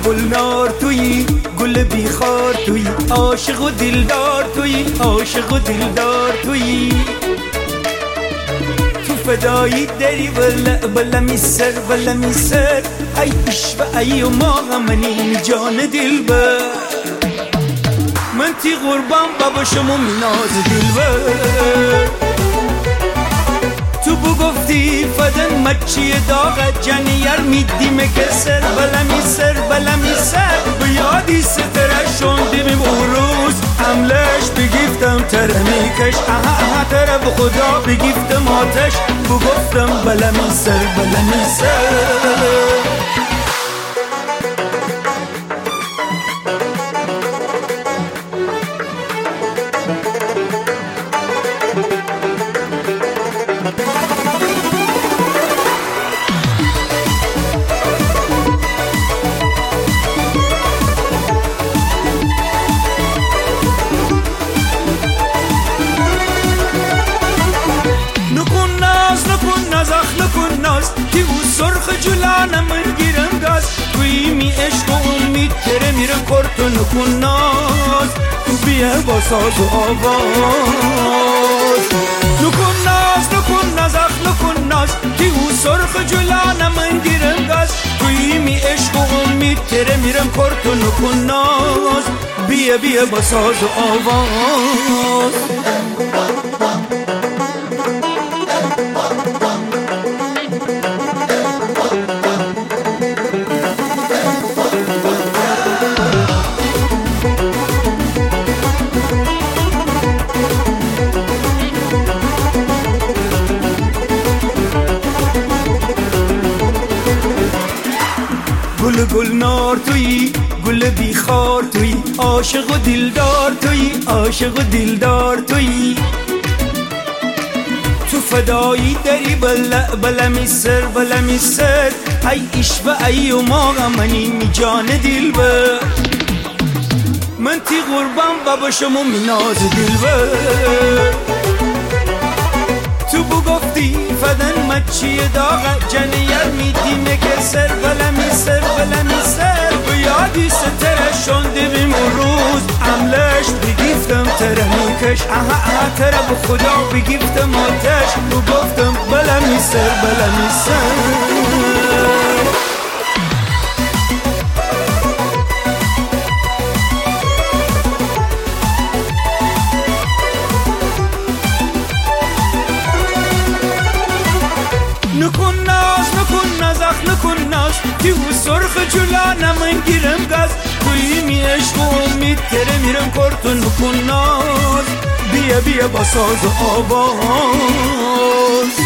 گلنار تویی، گل بیخار تویی، عاشق و دلدار تویی، عاشق و دلدار تویی. تو فدایی داری بلا میسر بلا میسر، ای عشق ای و ما منی جان دلبر. من تی قربان بابا شما ناز دلبر. تو بگفتی فدن مچی داغ جنیر میدی مکسر بلا میسر بلا میسر. بیادی ستره شوندیم اون روز عملش بگیفتم تره میکش اها تره به خدا بگیفتم آتش بگفتم بلا میسر بلا میسر. نکن ناز که او سرخ جلانه من گیرم گاز. توی می عشق و امید تره میرم کرد. نکن ناز بیا با ساز و آواز. نکن ناز نکن ناز که او سرخ جلانه من گیرم گاز. توی می عشق و امید تره میرم کرد. نکن ناز بیا با ساز و آواز. گلنار تویی، گل بیخار تویی، عاشق و دلدار تویی، عاشق و دلدار تویی. تو فدایی داری بلا میسر بلا میسر، ای عشق ای و ما منی جان دلبر. من تی قربان بابا شما ناز دلبر. تو بگفتی فدن مچی داغ جنیر میدی مکسر بلا میسر بلا میسر. بیادی ستره شونده بیم اون روز عملش بگیفتم تره میکش اها تره به خدا بگیفتم آتش بگفتم بلا میسر بلا میسر. نکن ناز که او سرخ جلانه من گیرم گاز. توی می عشق و امید تره میرم کرد. نکن ناز بیا با ساز و آواز.